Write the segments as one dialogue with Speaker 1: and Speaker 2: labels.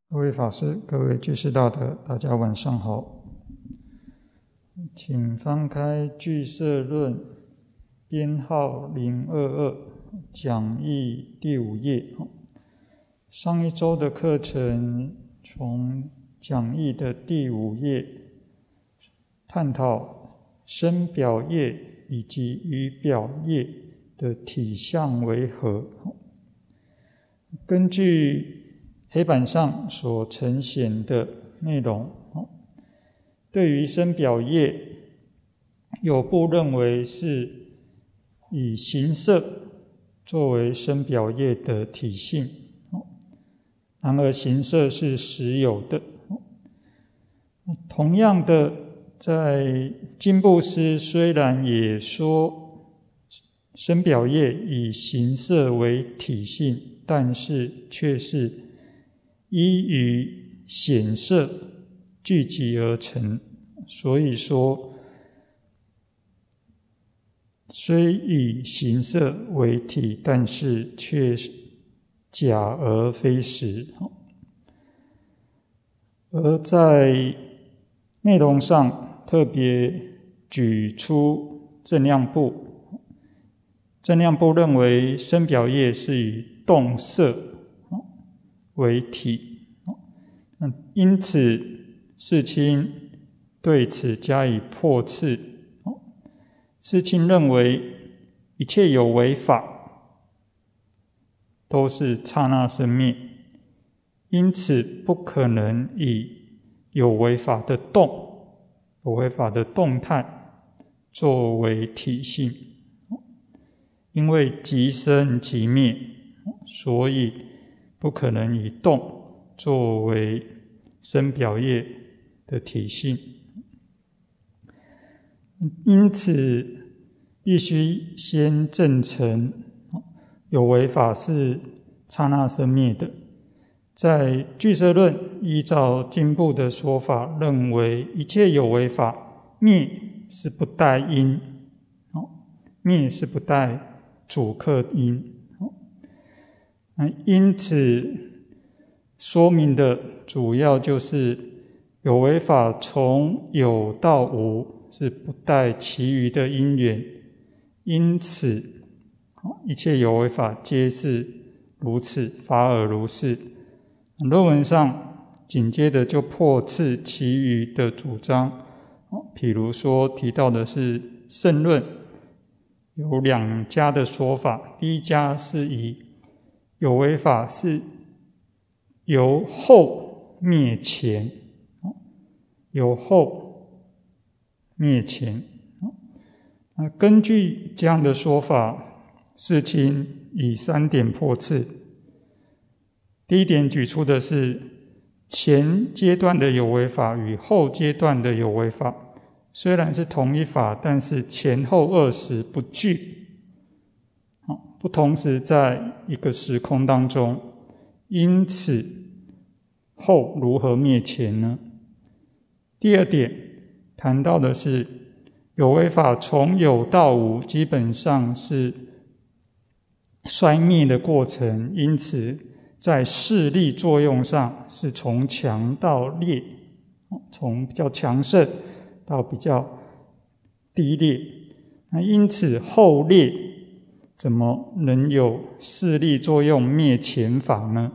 Speaker 1: 各位法师、各位居士大德，大家晚上好。请翻开《俱舍论》编号022讲义第5页。上一周的课程从讲义的第5页探讨身表业以及语表业的体相为何。根据黑板上所呈现的内容，对于身表业，有部认为是以形色作为身表业的体性，然而形色是实有的。同样的，在经部师虽然也说身表业以形色为体性，但是却是依于显色聚集而成，所以说虽以形色为体，但是却假而非实。而在内容上特别举出正量部，正量部认为身表业是以动色为体，因此世亲对此加以破斥。世亲认为一切有为法都是刹那生灭，因此不可能以有为法的有为法的动态作为体性，因为即生即灭，所以不可能以动作为身表业的体性。因此必须先证成有为法是刹那生灭的。在俱舍论依照经部的说法，认为一切有为法灭是不带因，灭是不带主客因。因此说明的主要就是有为法从有到无是不带其余的因缘，因此一切有为法皆是如此，法尔如是。论文上紧接着就破斥其余的主张，譬如说提到的是胜论有2家的说法，第一家是以有为法是由后灭前，由后灭前。根据这样的说法，世亲以3点破斥。第一点举出的是前阶段的有为法与后阶段的有为法虽然是同一法，但是前后2时不具，不同时在一个时空当中，因此后如何灭前呢？第二点谈到的是有为法从有到无基本上是衰灭的过程，因此在势力作用上是从强到劣，从比较强盛到比较低劣。那因此后劣怎么能有势力作用灭前法呢？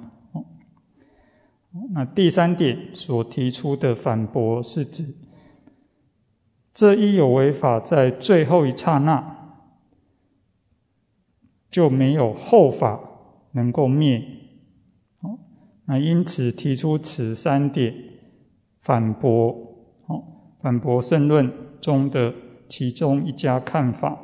Speaker 1: 那第3点所提出的反驳是指这一有为法在最后一刹那就没有后法能够灭，那因此提出此3点反驳胜论中的其中一家看法。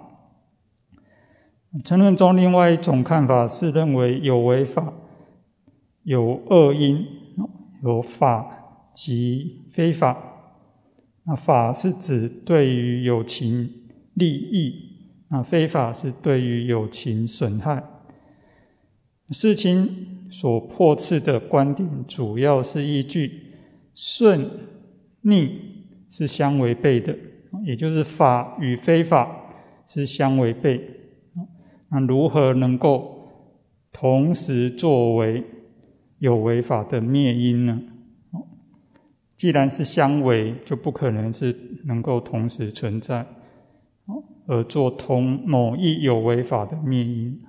Speaker 1: 争论中另外一种看法是认为有为法有2因，有法及非法。那法是指对于有情利益，那非法是对于有情损害。世亲所破斥的观点主要是依据顺逆是相违背的，也就是法与非法是相违背。那如何能够同时作为有为法的灭因呢？既然是相违，就不可能是能够同时存在，而做同某一有为法的灭因。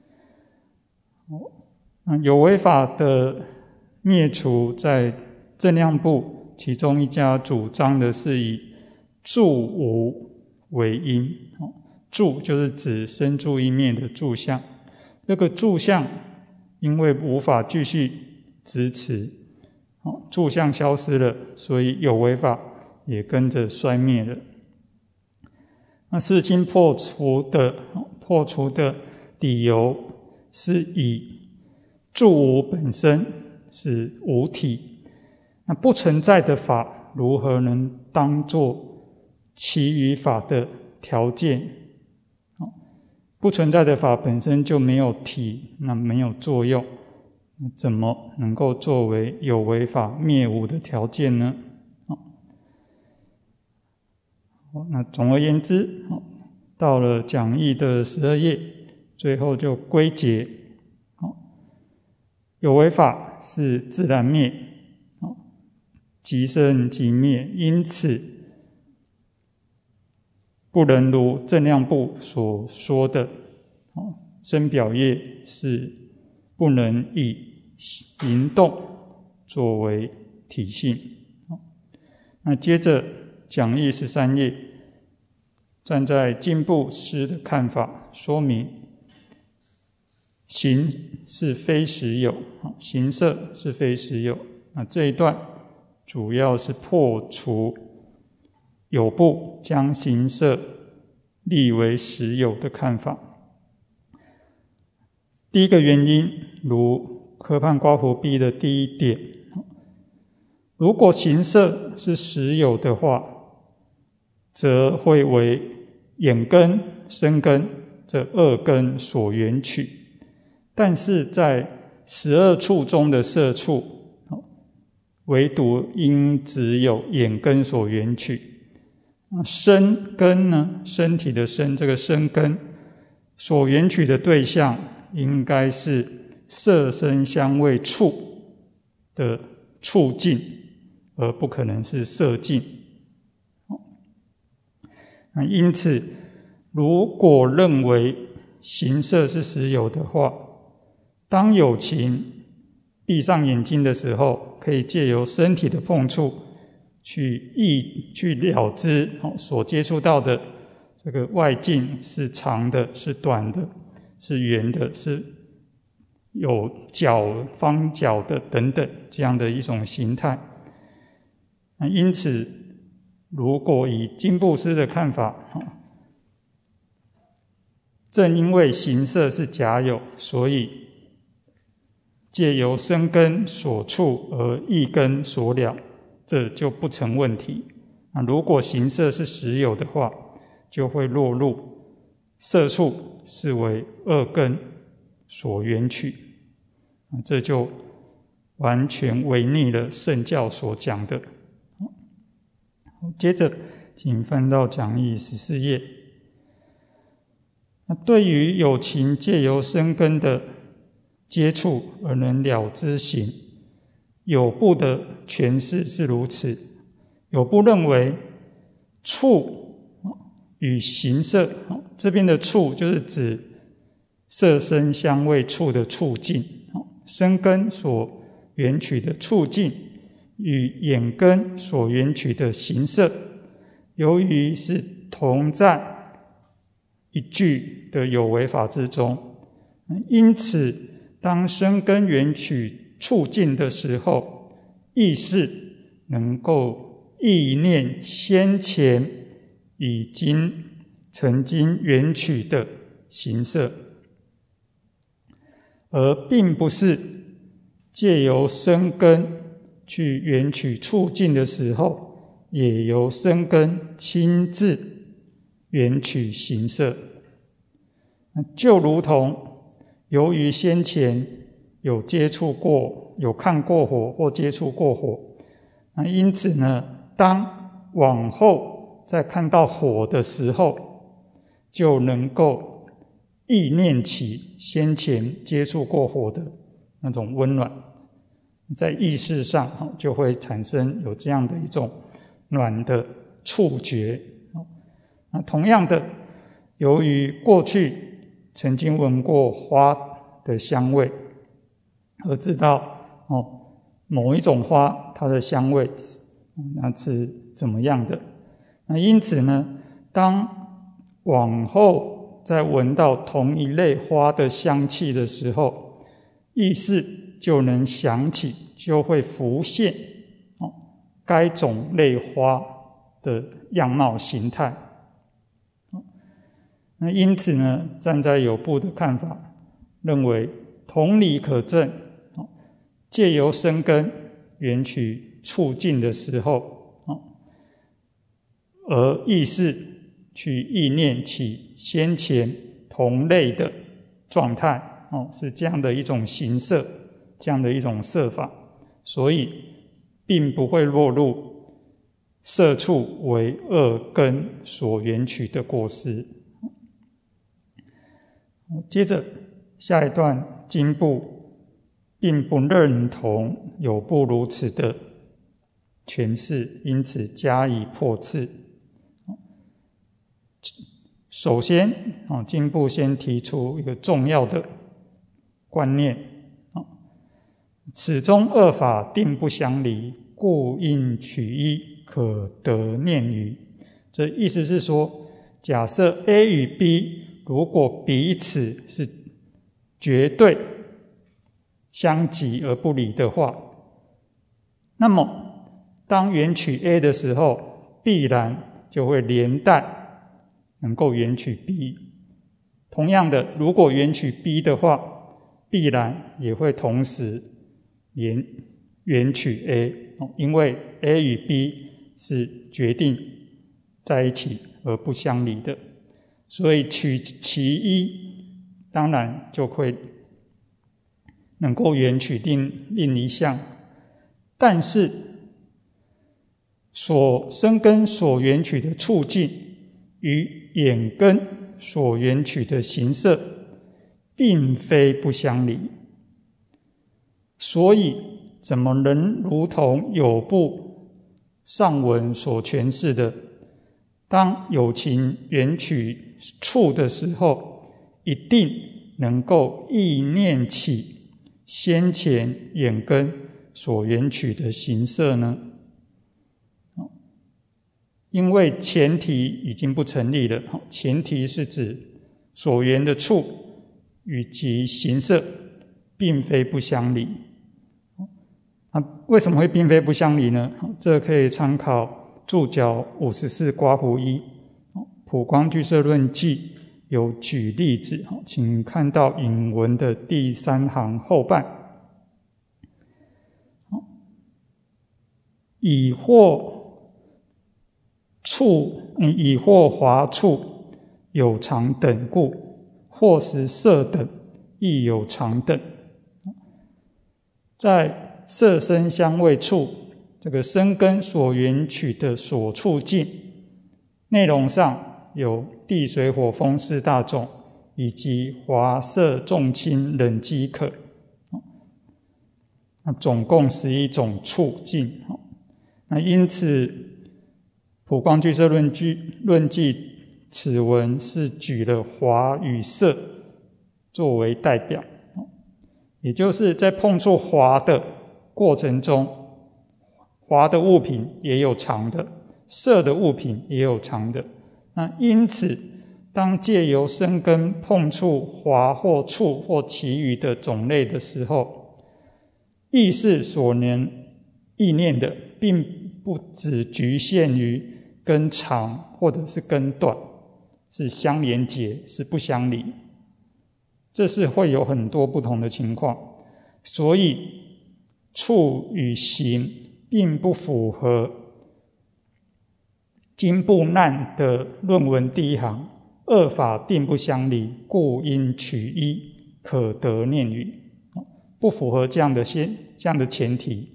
Speaker 1: 有为法的灭除，在正量部其中一家主张的是以住无为因。住就是指生住意灭的住相，这个住相因为无法继续支持，住相消失了，所以有为法也跟着衰灭了。那世亲破除的理由是以住无本身是无体，那不存在的法如何能当作其余法的条件？不存在的法本身就没有体，那没有作用，怎么能够作为有为法灭无的条件呢？那总而言之，到了讲义的12页，最后就归结，有为法是自然灭，即生即灭，因此不能如正量部所说的，身表业是不能以行动作为体性。那接着讲义13页，站在进步师的看法，说明形是非实有，形色是非实有。那这一段主要是破除有部将形色立为实有的看法。第一个原因，如科判瓜婆壁的第一点，如果形色是实有的话，则会为眼根、身根这二根所缘取。但是在12处中的色处，唯独应只有眼根所缘取。身根呢，身体的身，这个身根所缘取的对象应该是色声香味触的触境，而不可能是色境。那因此，如果认为形色是实有的话，当有情闭上眼睛的时候，可以借由身体的碰触去了知所接触到的这个外境是长的，是短的，是圆的，是有角方角的等等这样的一种形态。那因此，如果以金布师的看法，正因为形色是假有，所以借由身根所触而意根所了，这就不成问题。那如果形色是实有的话，就会落入色触是为二根所缘取，这就完全违逆了圣教所讲的。接着请翻到讲义14页。那对于有情借由身根的接触而能了知形，有部的诠释是如此。有部认为触与形色，这边的触就是指色声香味触的触境，身根所缘取的触境与眼根所缘取的形色，由于是同在一句的有为法之中，因此当身根缘取触境的时候，意识能够意念先前曾经缘取的形色，而并不是借由身根去缘取触境的时候，也由身根亲自缘取形色。就如同由于先前有接触过、有看过火或接触过火，因此呢，当往后再看到火的时候，就能够意念起先前接触过火的那种温暖， 在意识上就会产生有这样的一种暖的触觉。那同样的，由于过去曾经闻过花的香味，而知道某一种花它的香味那是怎么样的，那因此呢，当往后再闻到同一类花的香气的时候，意识就能想起，就会浮现该种类花的样貌形态。那因此呢，站在有部的看法，认为同理可证，借由生根缘起促进的时候，而意识去意念起先前同类的状态，是这样的一种形色，这样的一种色法，所以并不会落入色触为恶根所缘起的过失。接着下一段经部并不认同有部如此的诠释，因此加以破斥。首先经部先提出一个重要的观念，此中二法定不相离，故应取一，可得念于。这意思是说，假设 A 与 B 如果彼此是绝对相即而不离的话，那么当缘取 A 的时候，必然就会连带能够缘取 B。同样的，如果缘取 B 的话，必然也会同时缘取 A， 因为 A 与 B 是决定在一起而不相离的。所以取其一，当然就会能够缘取另一项，但是所生根所缘取的促进与眼根所缘取的形色，并非不相离。所以怎么能如同有部上文所诠释的，当有情缘取处的时候，一定能够意念起先前眼根所缘取的形色呢？因为前提已经不成立了，前提是指所缘的处与其形色并非不相离。为什么会并非不相离呢？这可以参考注脚54括弧1普光俱舍论记有举例子，请看到引文的第3行后半，以或华处有常等故，或是色等亦有常等。在色声香味触这个生根所缘取的所处境内容上，有地水火风4大种，以及华色重轻冷饥渴，总共11种处境。那因此普光俱舍论记此文是举了华与色作为代表，也就是在碰触华的过程中，华的物品也有常的，色的物品也有常的。那因此当借由生根碰触华或触或其余的种类的时候，意识所能意念的并不只局限于根长或者是根短，是相连结，是不相离，这是会有很多不同的情况。所以处与行并不符合经部难的论文第1行，二法并不相离，故应取一，可得念于，不符合这样的前提。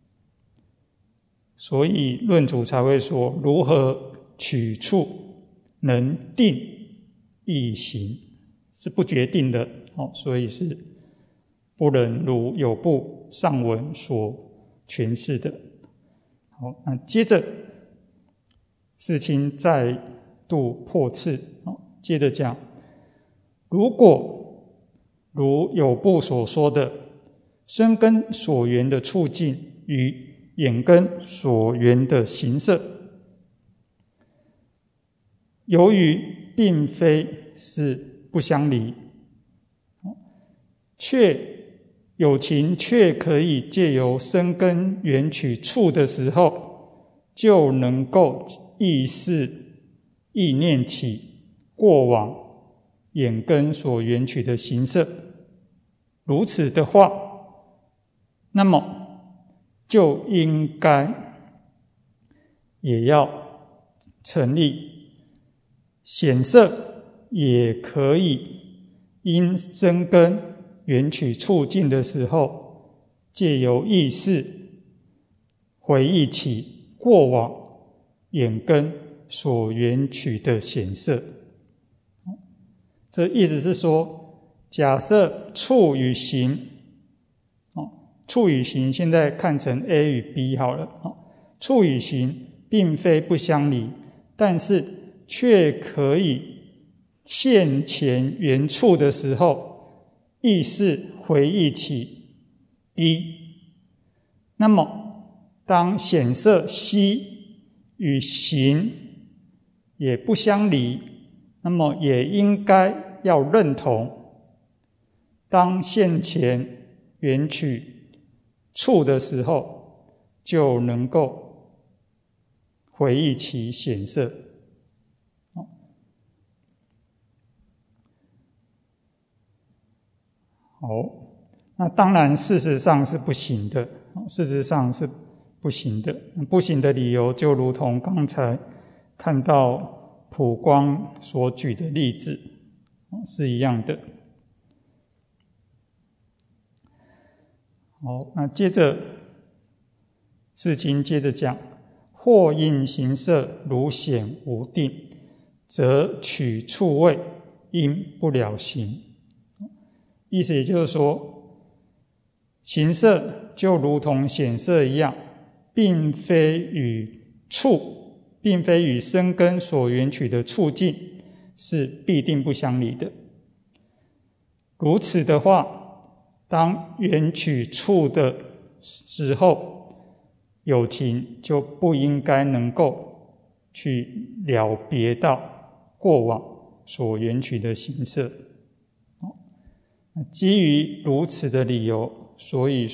Speaker 1: 所以论主才会说，如何取处能定亦行，是不决定的，所以是不能如有部上文所诠释的。好，那接着世亲再度破斥，接着讲，如果如有部所说的，身根所缘的处境与眼根所缘的形色，由于并非是不相离，有情却可以借由身根缘取处的时候，就能够意念起过往眼根所缘取的形色。如此的话，那么就应该也要成立显色也可以因身根缘取处境的时候，借由意识回忆起过往眼根所缘取的显色。这意思是说，假设处与行，处与行现在看成 A 与 B 好了，处与行并非不相离，但是却可以现前缘处的时候意识回忆起 B， 那么当显色 C 与行也不相离，那么也应该要认同，当现前缘取处的时候，就能够回忆其显色。好，那当然事实上是不行的，事实上是不行的。不行的理由就如同刚才看到普光所举的例子是一样的。好，那接着世亲接着讲，或因形色如显无定，则取处位因不了形。意思也就是说，形色就如同显色一样，并非与身根所缘取的处境是必定不相离的。如此的话，当缘取处的时候，有情就不应该能够去了别到过往所缘取的形色。基于如此的理由，所以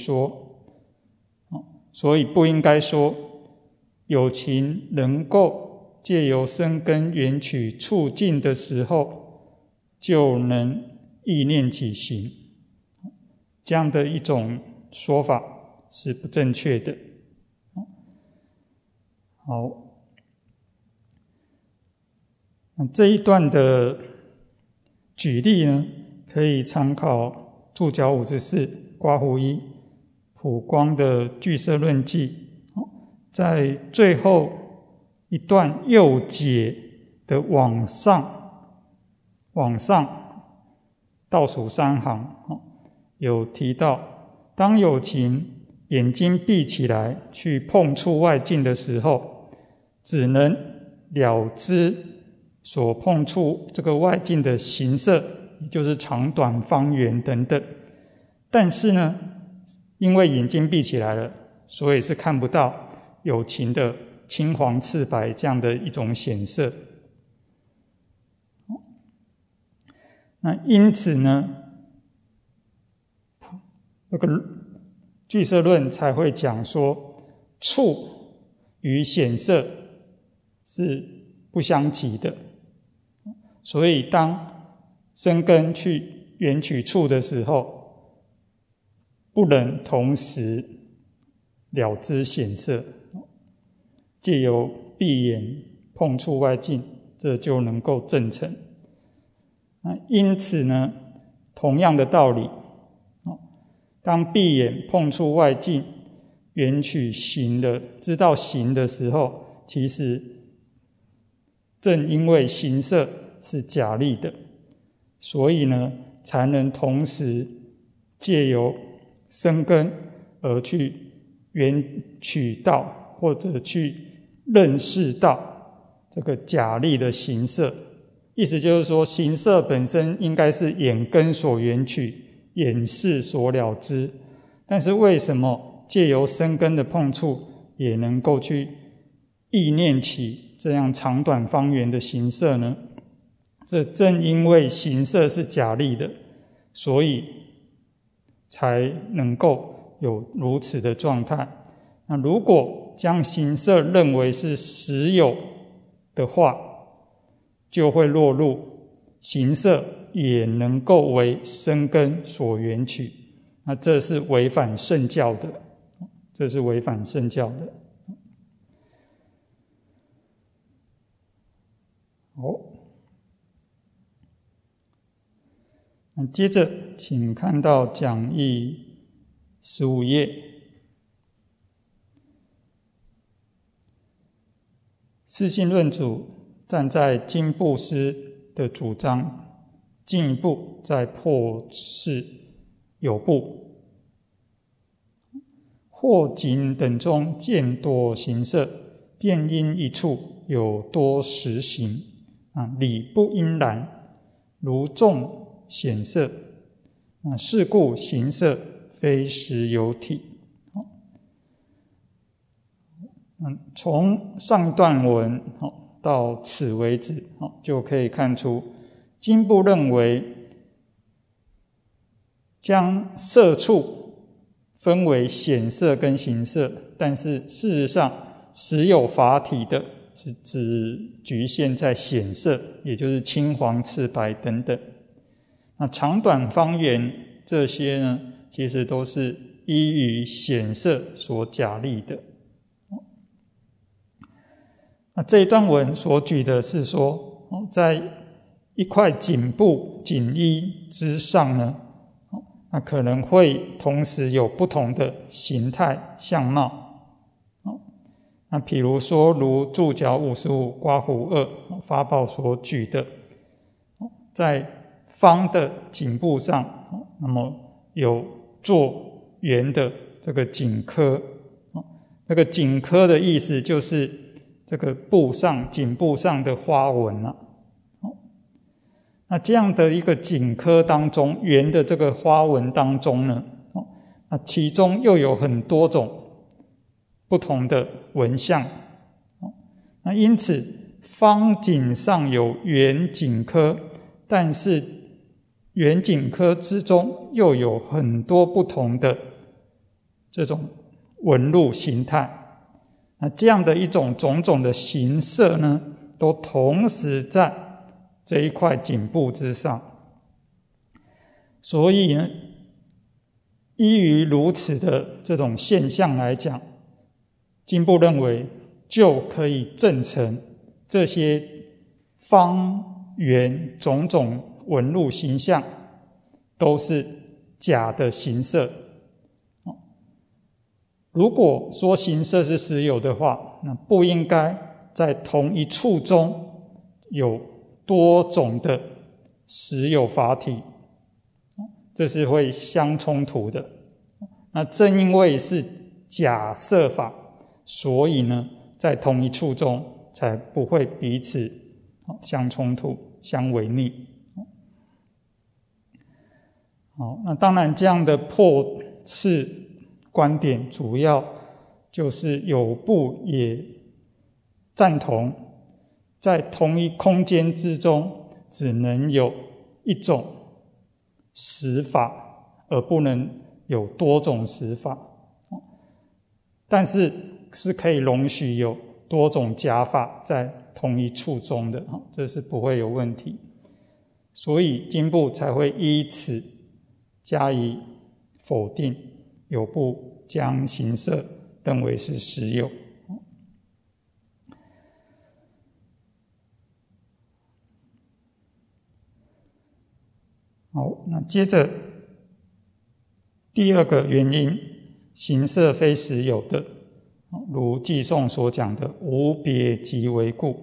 Speaker 1: 不应该说有情能够借由身根缘取处境的时候，就能意念起行，这样的一种说法是不正确的。好，这一段的举例呢，可以参考注脚54括弧1普光的俱舍论记，在最后一段右解的往上倒数3行有提到，当有情眼睛闭起来去碰触外境的时候，只能了知所碰触这个外境的形色，也就是长短方圆等等，但是呢，因为眼睛闭起来了，所以是看不到有情的青黄赤白这样的一种显色。那因此呢，那个俱舍论才会讲说，处与显色是不相及的。所以当身根去缘取处的时候，不能同时了知显色，借由闭眼碰触外境，这就能够证成。因此呢，同样的道理，当闭眼碰触外境缘取行的，知道行的时候，其实正因为形色是假立的，所以呢，才能同时借由生根而去缘取到或者去认识到这个假立的形色。意思就是说，形色本身应该是眼根所缘取，眼识所了知，但是为什么借由生根的碰触也能够去意念起这样长短方圆的形色呢？这正因为形色是假立的，所以才能够有如此的状态。那如果将形色认为是实有的话，就会落入形色也能够为生根所缘取，那这是违反圣教的，这是违反圣教的。好，那接着请看到讲义15页，释信论主站在经部师的主张，进一步再破斥有部，或景等中见多形色，便因一处有多实形，理不应然，如众显色，是故形色非实有体。从上一段文到此为止，就可以看出经部认为将色处分为显色跟形色，但是事实上实有法体的是只局限在显色，也就是青黄赤白等等。那长短方圆这些呢，其实都是依于显色所假立的。那这一段文所举的是说，在一块锦布锦衣之上呢，那可能会同时有不同的形态相貌。那比如说如注脚55刮弧2法宝所举的，在方的锦布上，那么有做圆的这个锦科，这个锦科的意思就是这个布上锦布上的花纹啊。那这样的一个锦科当中，圆的这个花纹当中呢，那其中又有很多种不同的纹相。那因此方锦上有圆锦科，但是圆锦科之中又有很多不同的这种纹路形态。那这样的一种种种的形色呢，都同时在这一块锦布之上。所以呢，依于如此的这种现象来讲，经部认为就可以证成这些方圆种种纹路形象都是假的形色。如果说形色是实有的话，那不应该在同一处中有多种的实有法体，这是会相冲突的。那正因为是假设法，所以呢，在同一处中才不会彼此相冲突、相违逆。好，那当然这样的破斥观点主要就是有部也赞同，在同一空间之中只能有一种实法，而不能有多种实法，但是是可以容许有多种假法在同一处中的，这是不会有问题。所以经部才会依此加以否定，有部将形色认为是实有。好，那接着第二个原因，形色非实有的，如偈颂所讲的无别即为故。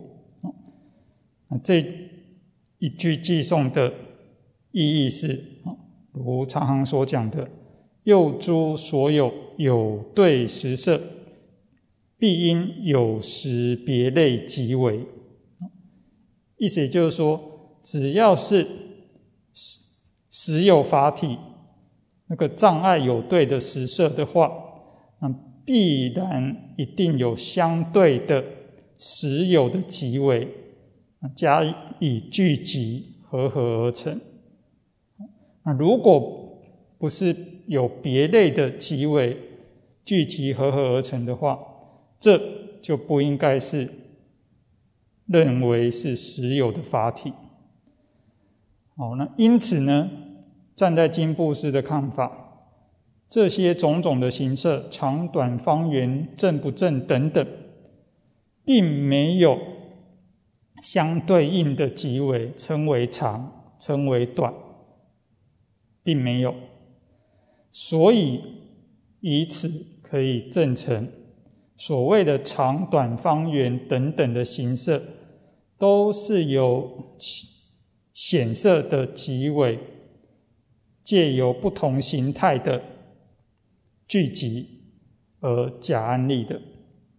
Speaker 1: 这一句偈颂的意义是， 如常行所讲的，又诸所有有对实色，必因有时别类即为。意思也就是说，只要是实有法体，那个障碍有对的实色的话，那必然一定有相对的实有的即为，加以聚集合合而成。那如果不是有别类的即为聚集合合而成的话，这就不应该是认为是实有的法体。好，那因此呢，站在经部师的看法，这些种种的形色，长短方圆正不正等等，并没有相对应的即为，称为长，称为短，并没有。所以以此可以证成，所谓的长短方圆等等的形色，都是由显色的即为，借由不同形态的聚集而假安立的。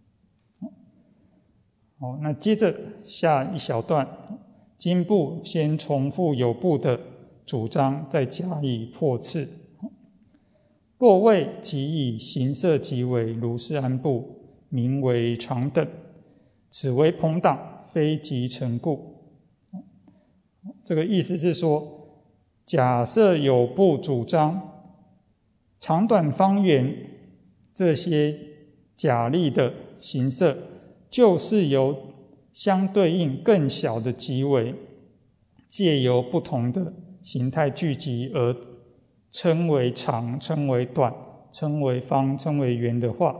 Speaker 1: 好，那接着下一小段，经部先重复有部的主张，再加以破斥。若谓即以形色即为如是安部，名为常等，此为朋党，非即成故。这个意思是说，假设有部主张长短方圆这些假立的形色，就是由相对应更小的即为，借由不同的形态聚集而称为长，称为短，称为方，称为圆的话，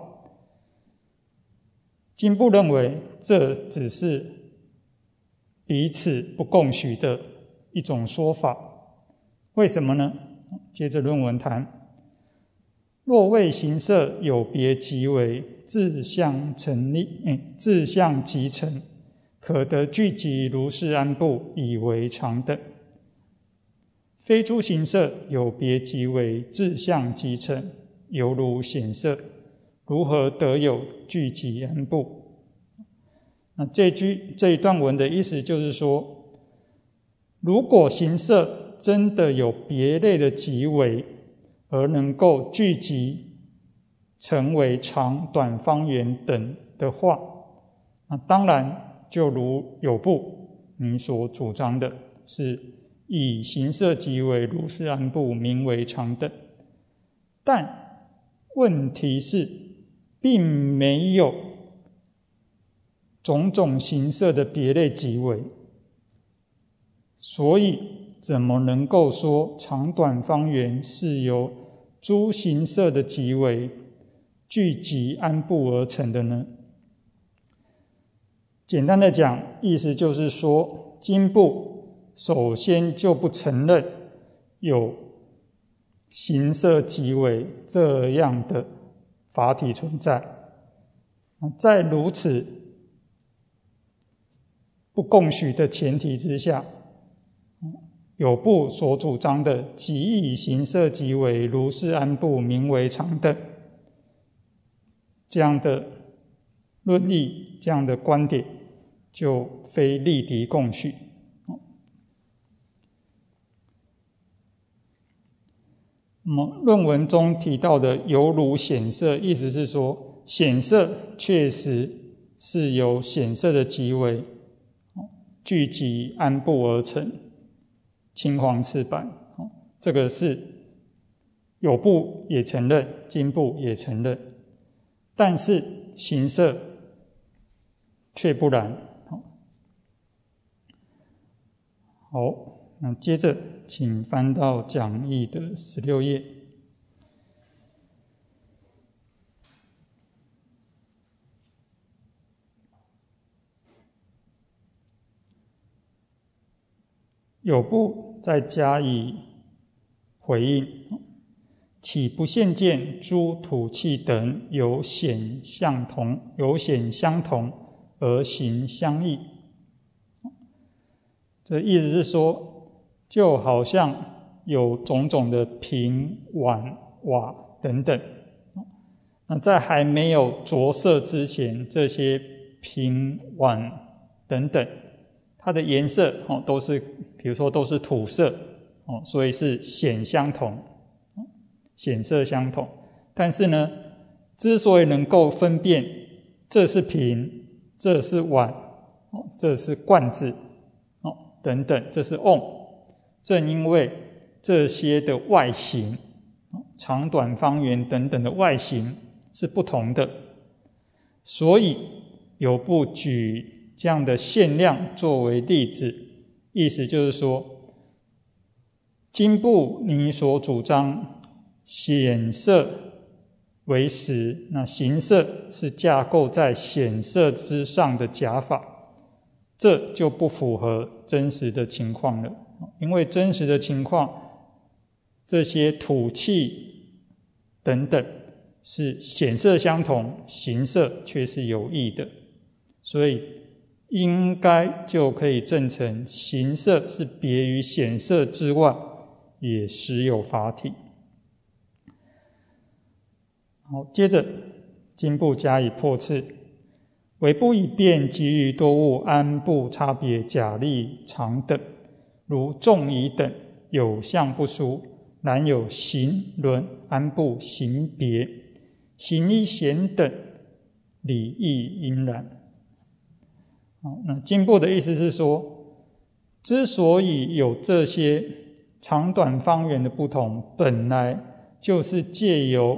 Speaker 1: 经部认为这只是彼此不共许的一种说法。为什么呢？接着论文谈，若谓形色有别即为，自相成立，自相即成，可得聚集如是安部，以为常等。非诸形色有别即为，自相即成，犹如显色，如何得有聚集安部？那这一段文的意思就是说，如果形色真的有别类的即为，而能够聚集成为长短方圆等的话，那当然就如有部你所主张的，是以形色即为如是安部，名为常等。但问题是，并没有种种形色的别类即为，所以怎么能够说长短方圆是由诸形色的即为聚集安部而成的呢？简单的讲，意思就是说，经部首先就不承认有形色即为这样的法体存在。在如此不共许的前提之下，有部所主张的即以形色即为如是安部，名为常等，这样的论议，这样的观点，就非立敌共许。那么论文中提到的犹如显色，意思是说，显色确实是由显色的即为聚集安部而成，青黄赤白，这个是有部也承认，经部也承认，但是形色却不然。好，那接着请翻到讲义的16页。有部再加以回应，岂不现见诸土器等有显相同而形相异？这意思是说，就好像有种种的瓶、碗、瓦等等。那在还没有着色之前，这些瓶、碗等等，它的颜色都是，比如说都是土色，所以是显相同，显色相同。但是呢，之所以能够分辨这是瓶，这是碗，这是罐子，等等，这是瓮，正因为这些的外形，长短方圆等等的外形是不同的，所以有部举这样的限量作为例子，意思就是说，经部你所主张显色为实，那形色是架构在显色之上的假法，这就不符合真实的情况了。因为真实的情况，这些土器等等是显色相同，形色却是有异的，所以应该就可以证成形色是别于显色之外，也实有法体。好，接着经部加以破斥，唯不以便给予多物安部差别假立长等，如仲仪等有相不殊，然有形轮安部形别，形一显等理亦应然。那经部的意思是说，之所以有这些长短方圆的不同，本来就是借由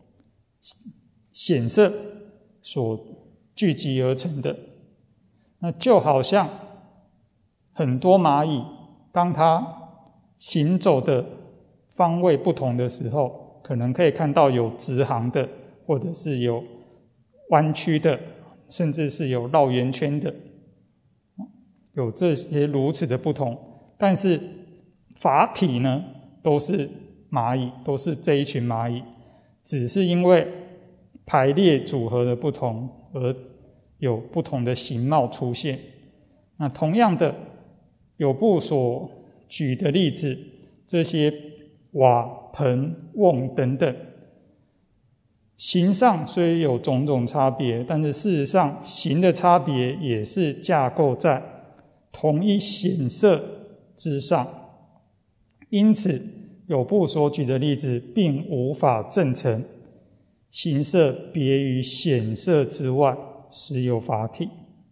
Speaker 1: 显色所聚集而成的。那就好像很多蚂蚁，当它行走的方位不同的时候，可能可以看到有直行的，或者是有弯曲的，甚至是有绕圆圈的，有这些如此的不同。但是法体呢，都是蚂蚁，都是这一群蚂蚁，只是因为排列组合的不同而有不同的形貌出现。那同样的，有部所举的例子，这些瓦、盆、瓮等等，形上虽有种种差别，但是事实上形的差别也是架构在同一显色之上。因此有部所举的例子并无法证成形色别于显色之外，实有法体。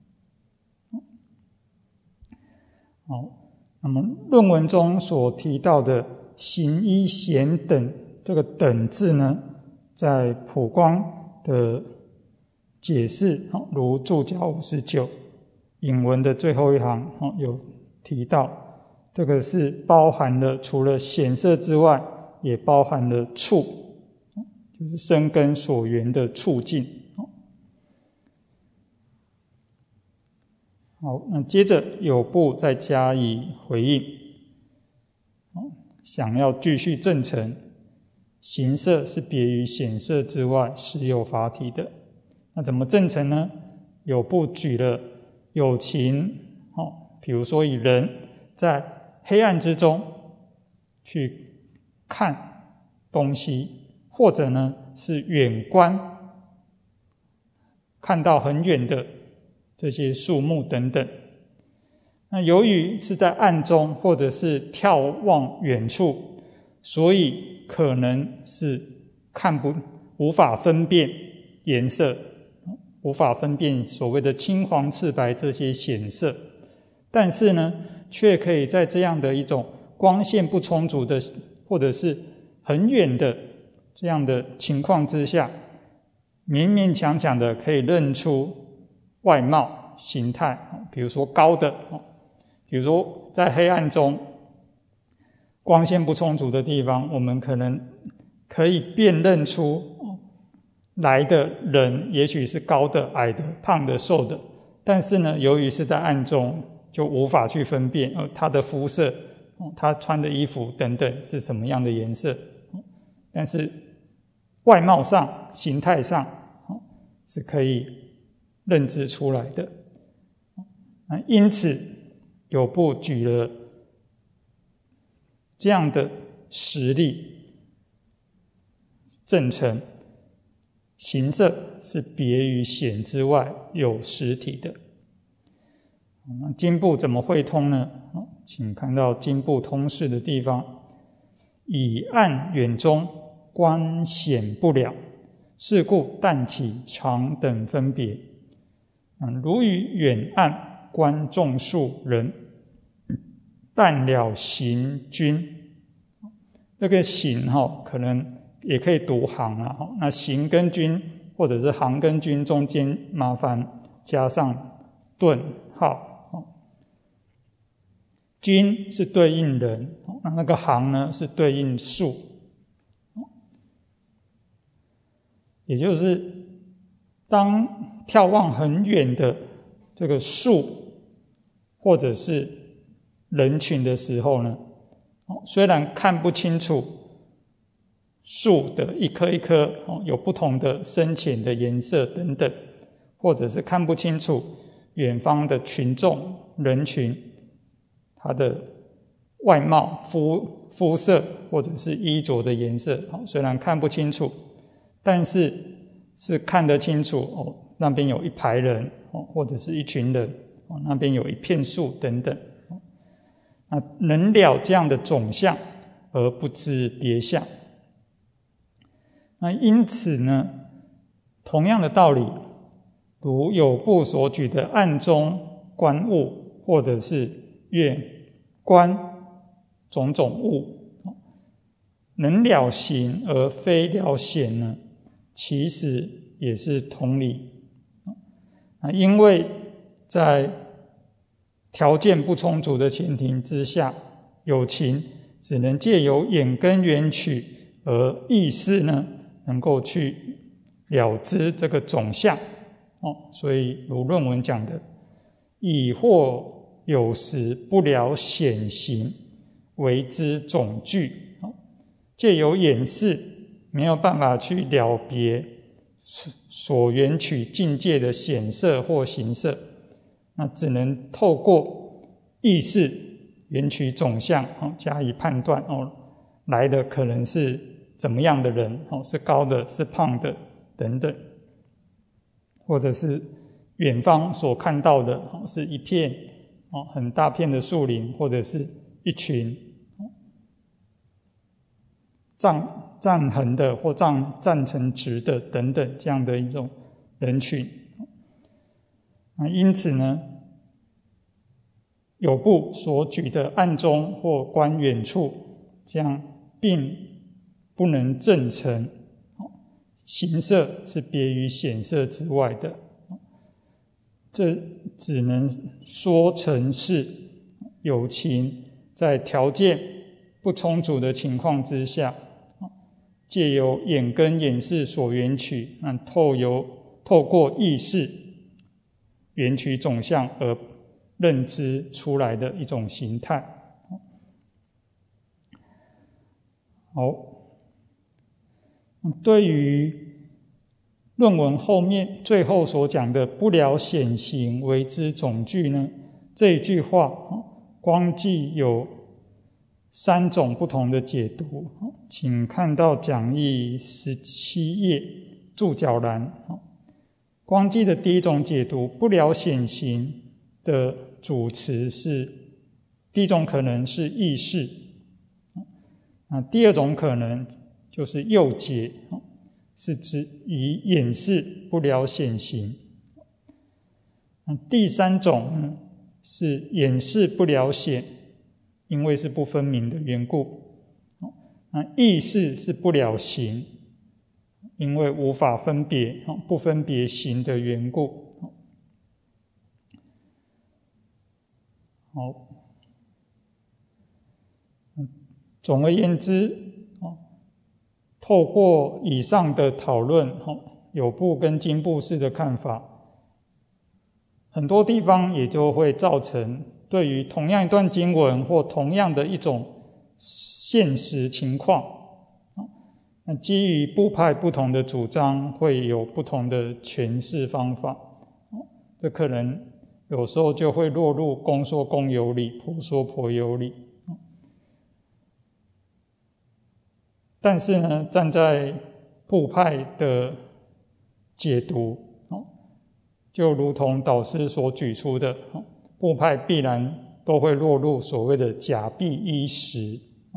Speaker 1: 好，那么论文中所提到的形一显等，这个等字呢，在普光的解释，如注脚59引文的最后一行有提到，这个是包含了除了显色之外，也包含了处，就是生根所缘的处境。好，那接着有部再加以回应，想要继续证成形色是别于显色之外，实有法体的。那怎么证成呢？有部举了有情，比如说以人在黑暗之中去看东西，或者呢是远观，看到很远的这些树木等等。那由于是在暗中或者是眺望远处，所以可能是无法分辨颜色，无法分辨所谓的青黄赤白这些显色，但是呢却可以在这样的一种光线不充足的或者是很远的这样的情况之下，勉勉强强的可以认出外貌形态。比如说高的，比如说在黑暗中光线不充足的地方，我们可能可以辨认出来的人也许是高的、矮的、胖的、瘦的，但是呢由于是在暗中，就无法去分辨他的肤色、他穿的衣服等等是什么样的颜色，但是外貌上、形态上是可以认知出来的。因此有部举了这样的实力正成，形色是别于显之外有实体的。经部怎么会通呢？请看到经部通释的地方，以暗远中观显不了，是故淡起长等分别。如于远暗观众数人，淡了行均。这个行可能也可以读行啊，那行跟均或者是行跟均中间麻烦加上顿号。均是对应人，那个行呢是对应数，也就是当眺望很远的这个树或者是人群的时候呢，虽然看不清楚树的一颗一颗有不同的深浅的颜色等等，或者是看不清楚远方的群众人群它的外貌肤色或者是衣着的颜色，虽然看不清楚，但是看得清楚那边有一排人或者是一群人，那边有一片树等等，能了这样的总相而不知别相。那因此呢，同样的道理，如有部所举的暗中观物，或者是远观种种物，能了形而非了显呢，其实也是同理。因为在条件不充足的前提之下，有情只能借由眼根缘取，而意识呢能够去了知这个总相。所以如论文讲的，以或有时不了显形，为之总具。借由眼识没有办法去了别所缘取境界的显色或形色，那只能透过意识缘取总相加以判断，来的可能是怎么样的人，是高的是胖的等等，或者是远方所看到的是一片很大片的树林，或者是一群站横的或站成直的等等这样的一种人群。因此呢，有部所举的暗中或观远处，这样并不能证成形色是别于显色之外的，这只能说成是有情在条件不充足的情况之下，借由眼根眼识所缘取，透过意识缘取总相而认知出来的一种形态。好，对于论文后面最后所讲的不了显形为之总具呢，这一句话光记有3种不同的解读，请看到讲义17页注脚栏。光记的第一种解读，不了显形的主词是第一种可能是意识，第二种可能就是诱结，是指以眼识不了显形。第三种呢是眼识不了显，因为是不分明的缘故。意识是不了形，因为无法分别，不分别形的缘故。好，总而言之，透过以上的讨论，有部跟经部式的看法，很多地方也就会造成对于同样一段经文或同样的一种现实情况，那基于部派不同的主张，会有不同的诠释方法。这可能有时候就会落入公说公有理，婆说婆有理。 但是呢，站在部派的解读，就如同导师所举出的，部派必然都会落入所谓的假币依实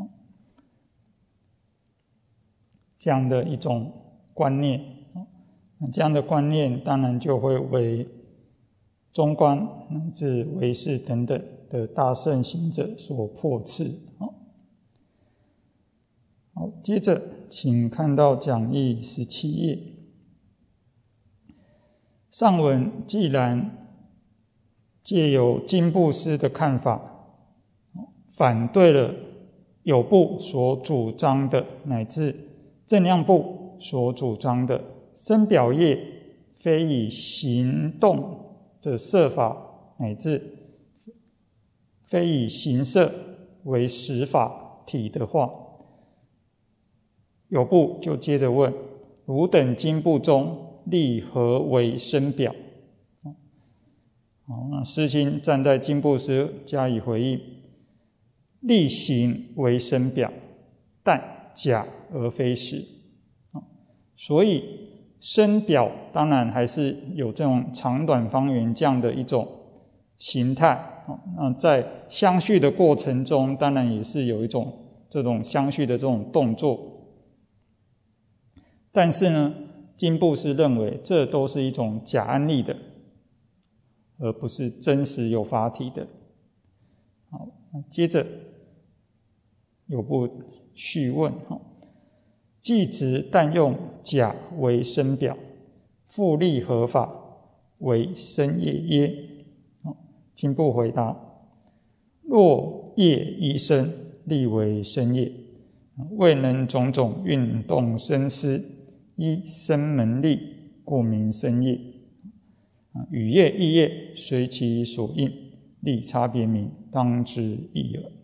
Speaker 1: 这样的一种观念。这样的观念当然就会为中观乃至唯识等等的大乘行者所破斥。好，接着请看到讲义17页。上文既然借由经部师的看法，反对了有部所主张的，乃至正量部所主张的身表业非以行动的色法，乃至非以形色为实法体的话，有部就接着问：汝等经部中立何为身表？那师亲站在经部师加以回应：立形为身表，但假而非实。所以身表当然还是有这种长短方圆这样的一种形态。那在相续的过程中，当然也是有一种这种相续的这种动作。但是呢，经部师认为这都是一种假安立的，而不是真实有法体的。好，接着有部续问：既执但用假为身表，复立何法为身业耶？经部回答：若业依身，立为身业，未能种种运动身思，依身门立，故名身业。语业意业随其所应，立差别名，当知义耳。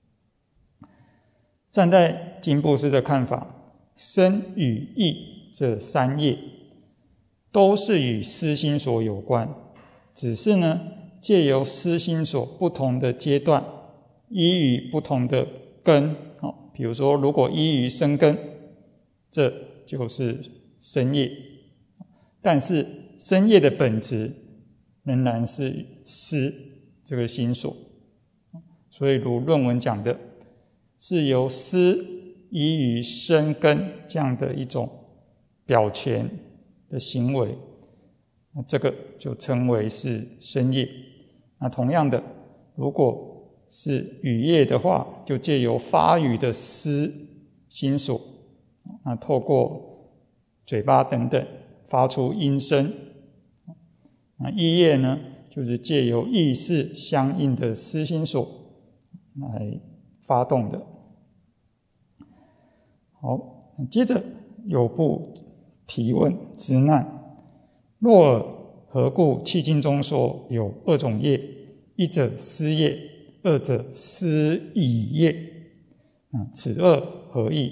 Speaker 1: 站在经部师的看法，身与意这三业都是与思心所有关，只是呢，借由思心所不同的阶段，依于不同的根，比如说如果依于身根，这就是身业，但是身业的本质仍然是思这个心所。所以如论文讲的，是由思依于身根这样的一种表权的行为，这个就称为是身业。那同样的，如果是语业的话，就借由发语的思心所，那透过嘴巴等等发出音声。那意业呢，就是借由意识相应的思心所来发动的。好，接着有部提问直难：若尔何故契经中说有二种业，一者思业，二者思已业？此二何意？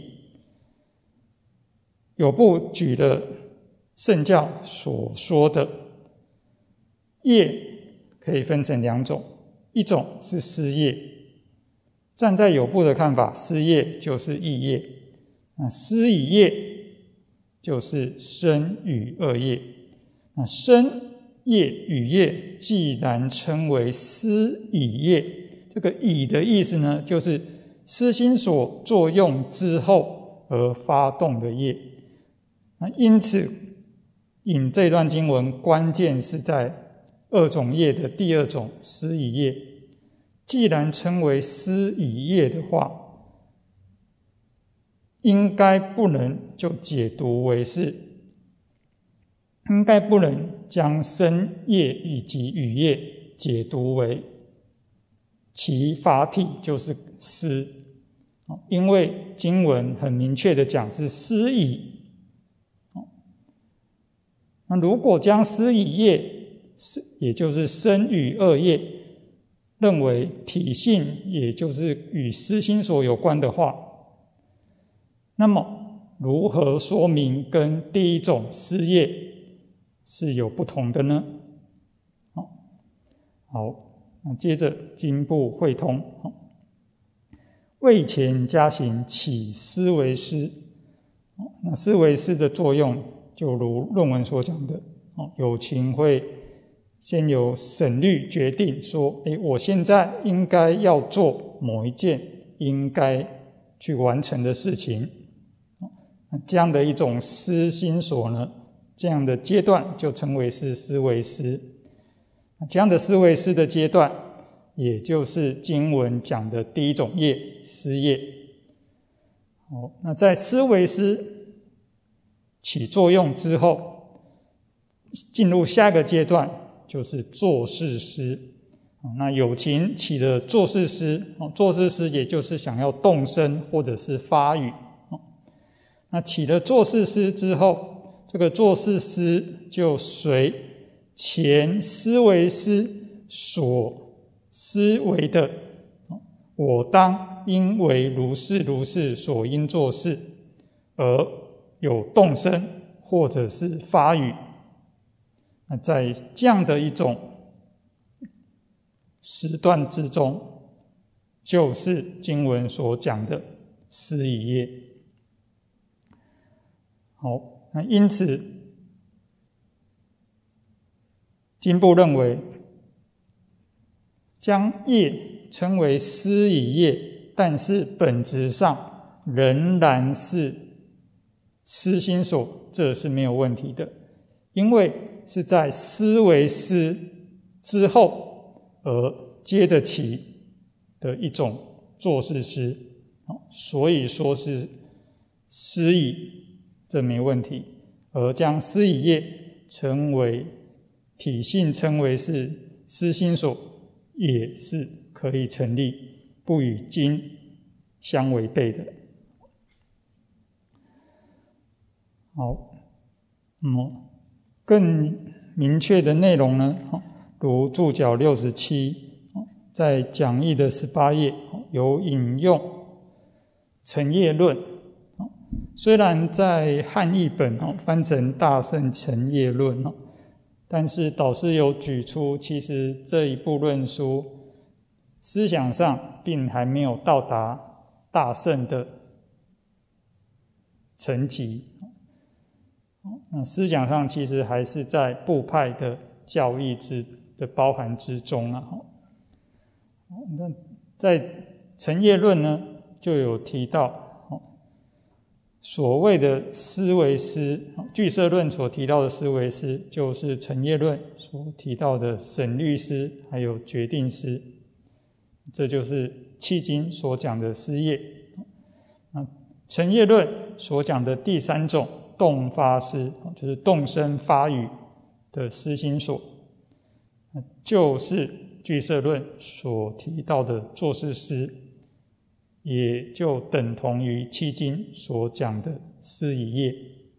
Speaker 1: 有部举了圣教所说的业可以分成两种，一种是思业。站在有部的看法，思业就是意业，思已业就是身语二业。身业与业既然称为思已业，这个已的意思呢，就是思心所作用之后而发动的业。因此引这段经文关键是在二种业的第二种思已业。既然称为思已业的话，应该不能就解读为是，应该不能将身业以及语业解读为其法体就是思，因为经文很明确的讲是思已。那如果将思已业，也就是身语二业，认为体性也就是与思心所有关的话，那么如何说明跟第一种思业是有不同的呢？好，那接着经部会通。 未前加行起思维思。那思维思的作用就如论文所讲的，有情会先有审虑决定说，我现在应该要做某一件应该去完成的事情。这样的一种思心所呢，这样的阶段就称为是思维思。这样的思维思的阶段，也就是经文讲的第一种业，思业。那在思维思起作用之后，进入下一个阶段，就是作事思。那有情起了作事思，作事思也就是想要动身或者是发语。那起了作事思之后，这个作事思就随前思维思所思维的我当应为如是如是所应做事，而有动身或者是发语。那在这样的一种时段之中，就是经文所讲的思已业。好，那因此经部认为，将业称为思已业，但是本质上仍然是思心所，这是没有问题的，因为是在思维思之后而接着起的一种作事思，所以说是思已，这没问题。而将思已业称为体性，称为是思心所，也是可以成立，不与经相违背的。好，更明确的内容呢，如注脚67，在讲义的18页有引用成业论。虽然在汉译本翻成大乘成业论，但是导师有举出，其实这一部论书思想上并还没有到达大乘的层级，那思想上其实还是在部派的教义的包含之中啊。那在成业论呢，就有提到所谓的思维思，俱舍论所提到的思维思，就是成业论所提到的审虑思，还有决定思，这就是契经所讲的思业。成业论所讲的第三种动发思，就是动身发语的思心所，就是俱舍论所提到的作事思，也就等同于契经所讲的思已业。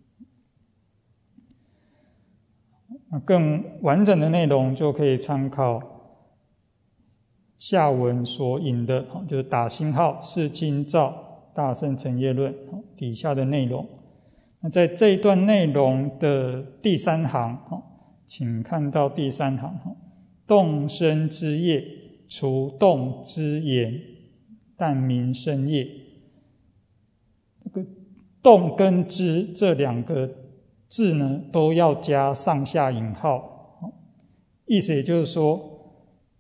Speaker 1: 更完整的内容就可以参考下文所引的，就是打星号释经照大乘成业论底下的内容。那在这一段内容的第3行，请看到第3行，动身之业，除动之言，但名身业。这个动跟之这2个字呢，都要加上下引号，意思也就是说，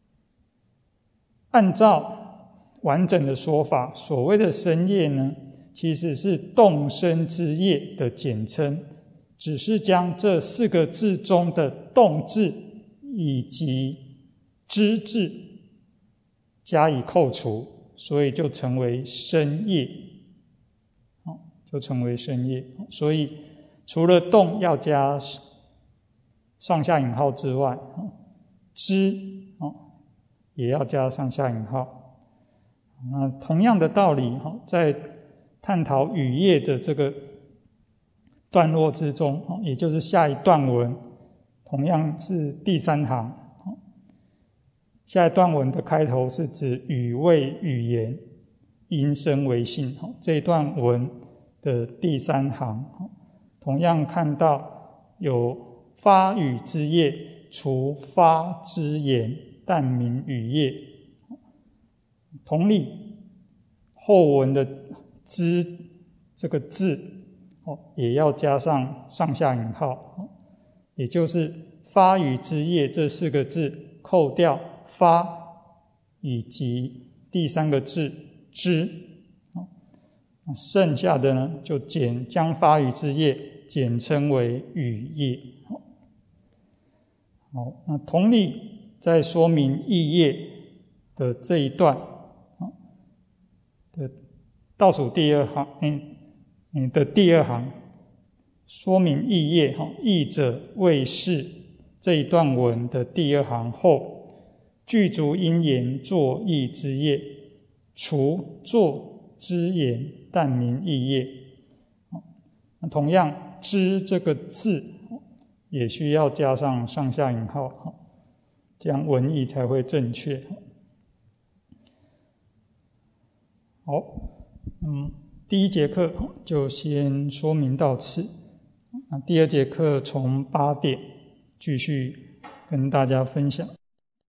Speaker 1: 按照完整的说法，所谓的身业呢，其实是动身之业的简称，只是将这4个字中的动字以及之字加以扣除，所以就成为身业，就成为身业。所以除了动要加上下引号之外，之也要加上下引号。那同样的道理，在探讨语业的这个段落之中，也就是下一段文，同样是第3行，下一段文的开头是指语谓语言，因身为性。这一段文的第3行，同样看到有发语之业，除发之言，但名语业。同理， 后文的之这个字也要加上上下引号，也就是发语之业这4个字扣掉发以及第3个字之，剩下的呢就将发语之业简称为语业。好，那同理在说明意业的这一段的倒数第2行的第2行，说明意业，意者谓是这一段文的第2行后，具足因言作意之业，除作之言但名意业。同样之这个字也需要加上上下引号，这样文意才会正确。好，第1节课就先说明到此。第2节课从8点继续跟大家分享。